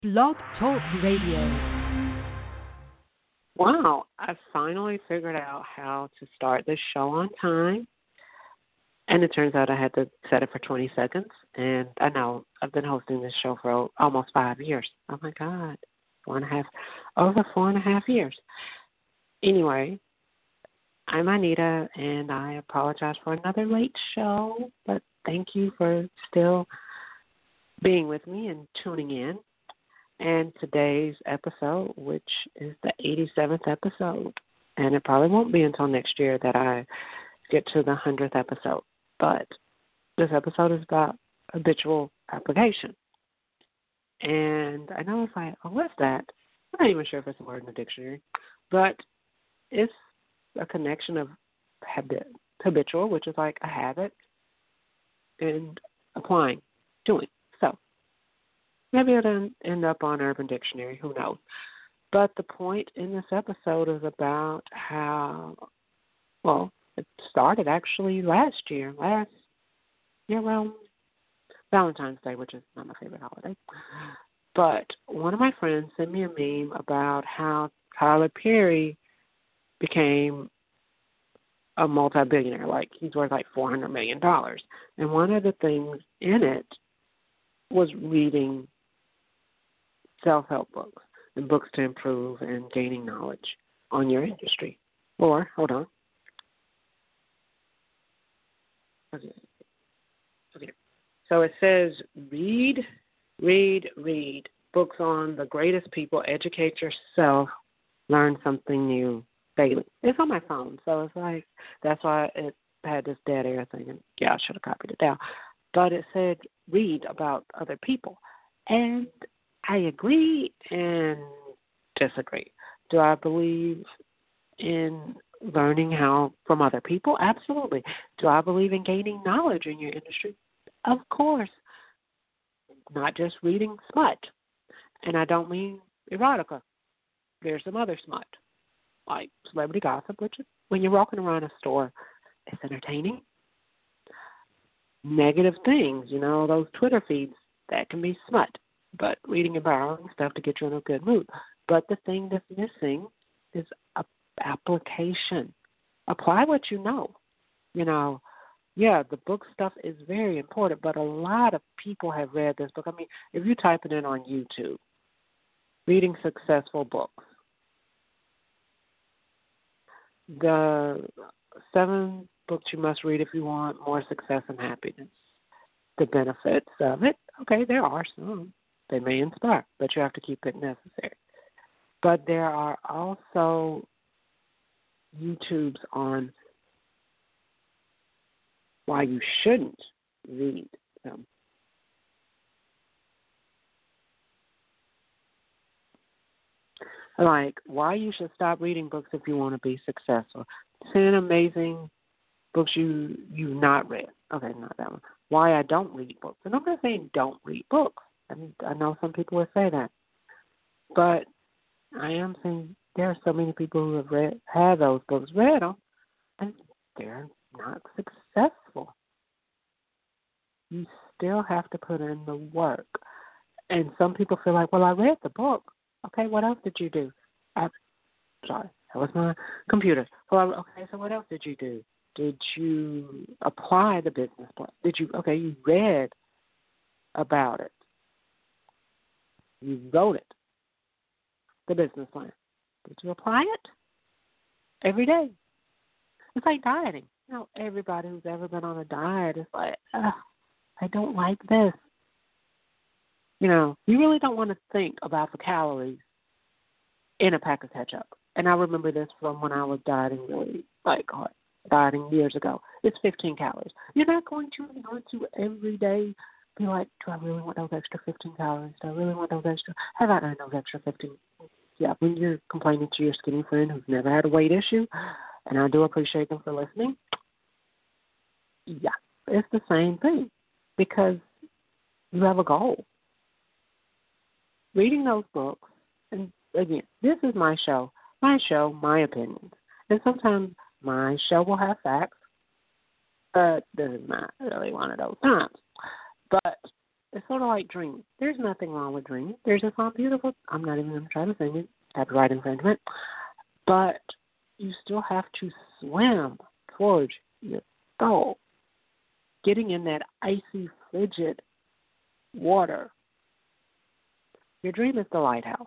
Blog Talk Radio. Wow, I finally figured out how to start this show on time. And it turns out I had to set it for 20 seconds. And I know I've been hosting this show for almost 5 years. Oh, my God. Over 4.5 years. Anyway, I'm Anita, and I apologize for another late show. But thank you for still being with me and tuning in. And today's episode, which is the 87th episode, and it probably won't be until next year that I get to the 100th episode, but this episode is about habitual application. And I know it's like, oh, what's that? I'm not even sure if it's a word in the dictionary, but it's a connection of habitual, which is like a habit, and applying, doing. So maybe it'll end up on Urban Dictionary, who knows. But the point in this episode is about how, well, it started actually last year around Valentine's Day, which is not my favorite holiday. But one of my friends sent me a meme about how Tyler Perry became a multi-billionaire. Like, he's worth like $400 million. And one of the things in it was reading self-help books and books to improve and gaining knowledge on your industry. Or, hold on. Okay. So it says, read books on the greatest people, educate yourself, learn something new daily. It's on my phone, so it's like, that's why it had this dead air thing, and yeah, I should have copied it down. But it said, read about other people. And I agree and disagree. Do I believe in learning how from other people? Absolutely. Do I believe in gaining knowledge in your industry? Of course. Not just reading smut. And I don't mean erotica. There's some other smut, like celebrity gossip, which is when you're walking around a store, it's entertaining. Negative things, those Twitter feeds, that can be smut. But reading and borrowing stuff to get you in a good mood. But the thing that's missing is application. Apply what you know. Yeah, the book stuff is very important, but a lot of people have read this book. I mean, if you type it in on YouTube, reading successful books, the 7 books you must read if you want more success and happiness. The benefits of it, okay, there are some. They may inspire, but you have to keep it necessary. But there are also YouTubes on why you shouldn't read them. Like, why you should stop reading books if you want to be successful. 10 amazing books you've not read. Okay, not that one. Why I don't read books. And I'm not saying don't read books. I know some people would say that. But I am saying there are so many people who have had those books, read them, and they're not successful. You still have to put in the work. And some people feel like, well, I read the book. Okay, what else did you do? Sorry, that was my computer. Well, okay, so what else did you do? Did you apply the business plan? You read about it. You wrote it, the business plan. Did you apply it? Every day. It's like dieting. Everybody who's ever been on a diet is like, I don't like this. You really don't want to think about the calories in a pack of ketchup. And I remember this from when I was dieting really, dieting years ago. It's 15 calories. You're not going to every day be like, do I really want those extra 15 calories? Do I really want those extra? Have I earned those extra 15? Yeah, when you're complaining to your skinny friend who's never had a weight issue, and I do appreciate them for listening, yeah, it's the same thing because you have a goal. Reading those books, and again, this is my show, my opinions. And sometimes my show will have facts, but this is not really one of those times. But it's sort of like dreaming. There's nothing wrong with dreaming. There's a song beautiful. I'm not even going to try to sing it. Copyright infringement. But you still have to swim towards your goal. Getting in that icy, frigid water. Your dream is the lighthouse.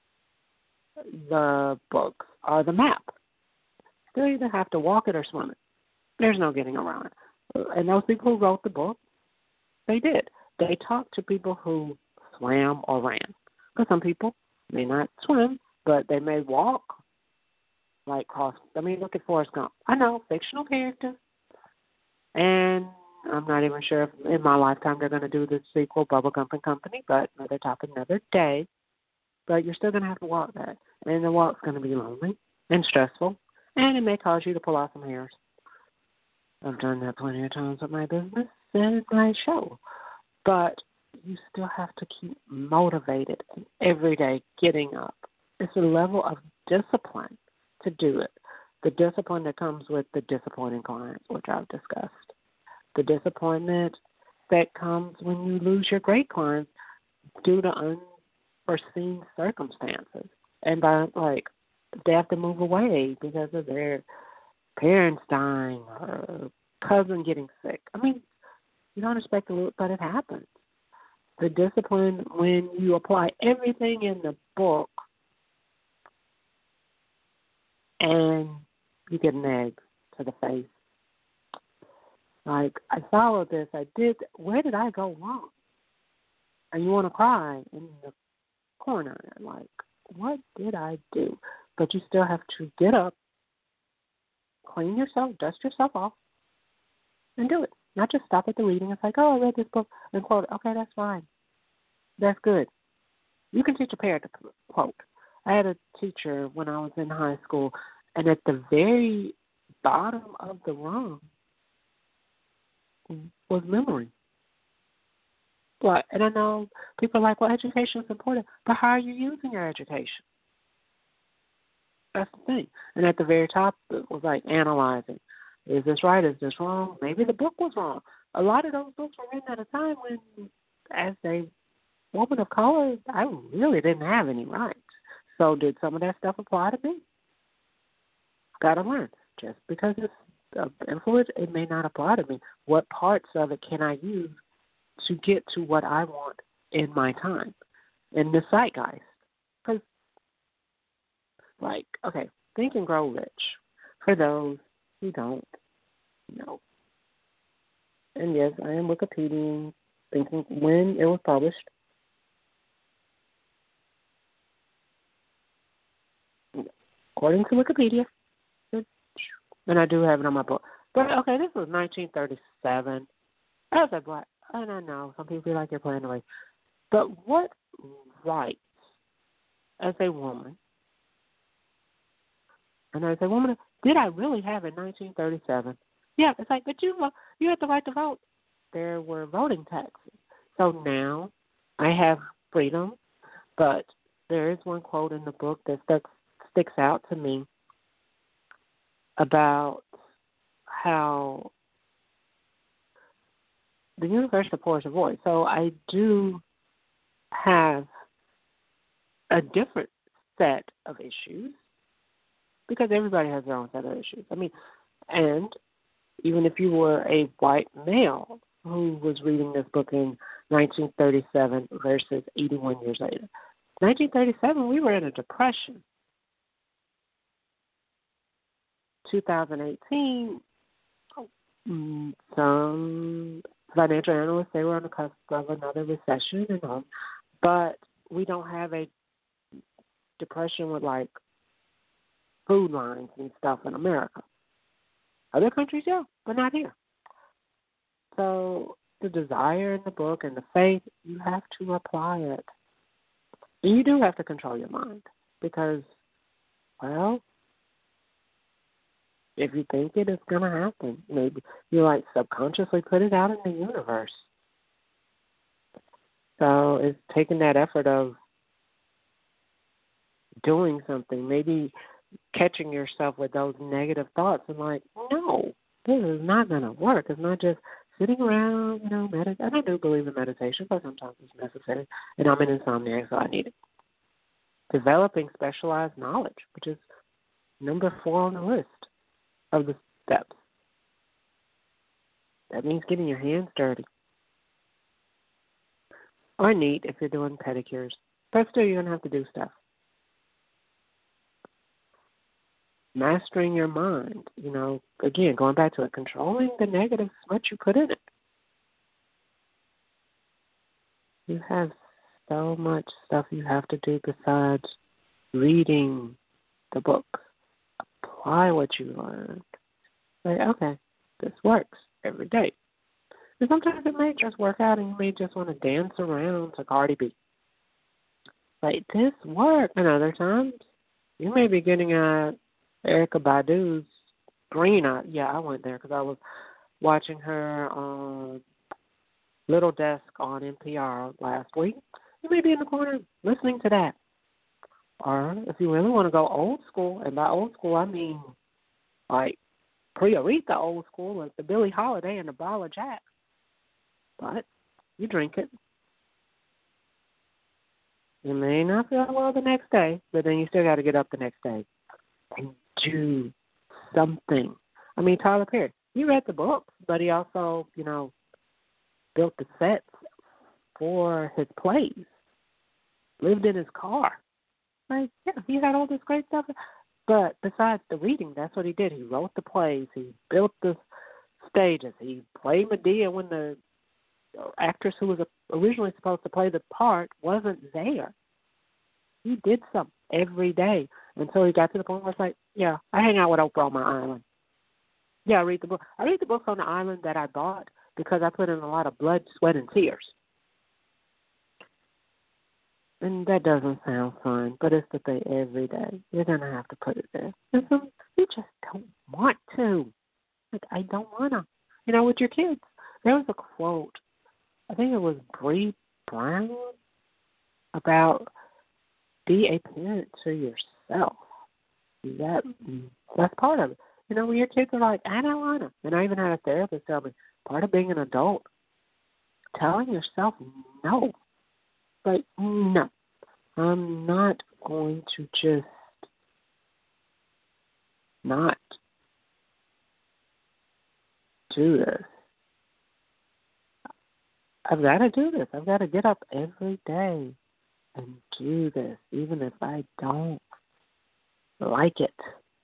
The books are the map. You either have to walk it or swim it. There's no getting around it. And those people who wrote the book, they did. They talked to people who swam or ran. Because some people may not swim, but they may walk, like cross. I mean, look at Forrest Gump. I know, fictional character. And I'm not even sure if in my lifetime they're going to do the sequel, Bubba Gump and Company, but another topic, another day. But you're still going to have to walk that. And the walk's going to be lonely and stressful, and it may cause you to pull out some hairs. I've done that plenty of times with my business and my show. But you still have to keep motivated and every day getting up. It's a level of discipline to do it. The discipline that comes with the disappointing clients, which I've discussed. The disappointment that comes when you lose your great clients due to unforeseen circumstances. And by, like, they have to move away because of their parents dying or cousin getting sick. I mean, you don't expect to lose, but it happens. The discipline when you apply everything in the book and you get an egg to the face. Like, I followed this, I did, where did I go wrong? And you want to cry in the corner, like, what did I do? But you still have to get up, clean yourself, dust yourself off, and do it. Not just stop at the reading. It's like, oh, I read this book and quote it. Okay, that's fine. That's good. You can teach a parent to quote. I had a teacher when I was in high school, and at the very bottom of the rung was memory. But, and I know people are like, well, education is important, but how are you using your education? That's the thing. And at the very top, it was like analyzing. Is this right? Is this wrong? Maybe the book was wrong. A lot of those books were written at a time when, as a woman of color, I really didn't have any rights. So did some of that stuff apply to me? Got to learn. Just because it's influence, it may not apply to me. What parts of it can I use to get to what I want in my time, in the zeitgeist? Because, like, okay, Think and Grow Rich, for those who don't know. And yes, I am Wikipedia thinking when it was published. According to Wikipedia. And I do have it on my book. But, okay, this was 1937. As a black, and I know some people feel like you're playing away. But what rights, as a woman, and as a woman, did I really have in 1937? Yeah, it's like, but you had the right to vote. There were voting taxes. So now I have freedom, but there is one quote in the book that sticks out to me about how the universe supports a voice. So I do have a different set of issues because everybody has their own set of issues. I mean, and even if you were a white male who was reading this book in 1937 versus 81 years later. 1937, we were in a depression. 2018, some financial analysts say we're on the cusp of another recession and all, but we don't have a depression with like food lines and stuff in America. Other countries, yeah, but not here. So the desire in the book and the faith, you have to apply it. And you do have to control your mind because, well, if you think it, it's going to happen. Maybe you like subconsciously put it out in the universe. So it's taking that effort of doing something, maybe catching yourself with those negative thoughts and like, no, this is not going to work. It's not just sitting around, and I do believe in meditation, but sometimes it's necessary. And I'm an insomniac, so I need it. Developing specialized knowledge, which is number 4 on the list of the steps. That means getting your hands dirty. Or neat if you're doing pedicures. But still, you're going to have to do stuff. Mastering your mind, again, going back to it, controlling the negative what you put in it. You have so much stuff you have to do besides reading the book. Apply what you learned. Say, okay, this works every day. And sometimes it may just work out and you may just want to dance around to Cardi B. Like, this worked. And other times, you may be getting at Erykah Badu's Green Eye. Yeah, I went there because I was watching her on Little Desk on NPR last week. You may be in the corner listening to that. Or if you really want to go old school, and by old school I mean like pre-Aretha old school, like the Billie Holiday and the Ball of Jack. But you drink it. You may not feel well the next day, but then you still got to get up the next day and do something. I mean, Tyler Perry, he read the books, but he also, built the sets for his plays, lived in his car. Like, yeah, he had all this great stuff. But besides the reading, that's what he did. He wrote the plays. He built the stages. He played Medea when the actress who was originally supposed to play the part wasn't there. He did something every day until he got to the point where it's like, yeah, I hang out with Oprah on my island. Yeah, I read the book. I read the books on the island that I bought because I put in a lot of blood, sweat, and tears. And that doesn't sound fun, but it's the thing every day. You're going to have to put it there. And so you just don't want to. Like, I don't want to. With your kids, there was a quote, I think it was Bree Brown, about be a parent to yourself. That's part of it. When your kids are like, I don't want to. And I even had a therapist tell me, part of being an adult, telling yourself no. Like, no, I'm not going to just not do this. I've got to do this. I've got to get up every day and do this, even if I don't like it.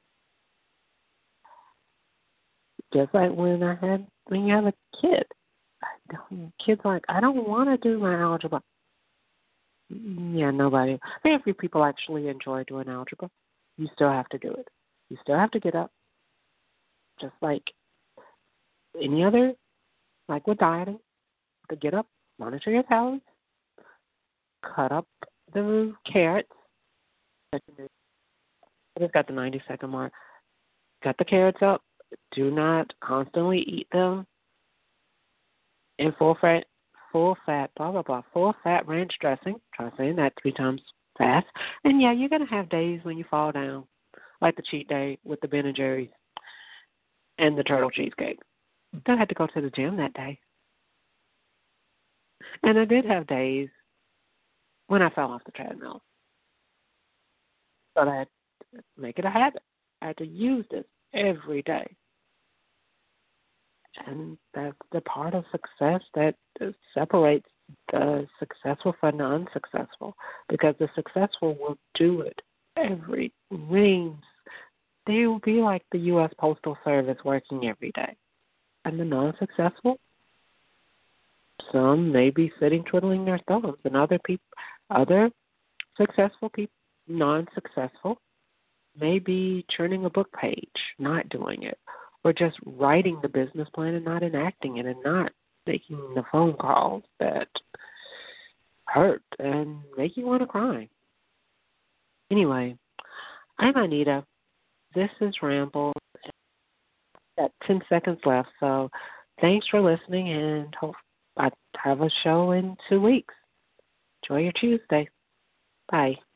Just like when you have a kid. Kids are like, I don't want to do my algebra. Yeah, nobody. Very few people actually enjoy doing algebra. You still have to do it. You still have to get up. Just like any other, like with dieting, to get up, monitor your calories, cut up the carrots. I just got the 90-second mark. Cut the carrots up. Do not constantly eat them in full fat, full fat ranch dressing. Try saying that 3 times fast. And yeah, you're going to have days when you fall down, like the cheat day with the Ben & Jerry's and the turtle cheesecake. I had to go to the gym that day. And I did have days when I fell off the treadmill. But I had to make it a habit. I had to use this every day. And that's the part of success that separates the successful from the unsuccessful, because the successful will do it every reams. They will be like the U.S. Postal Service working every day. And the non-successful, some may be sitting twiddling their thumbs, and other successful people, non-successful, may be turning a book page, not doing it, or just writing the business plan and not enacting it and not making the phone calls that hurt and make you want to cry. Anyway, I'm Anita. This is Ramble. Got 10 seconds left, so thanks for listening, and hope I have a show in 2 weeks. Enjoy your Tuesday. Bye.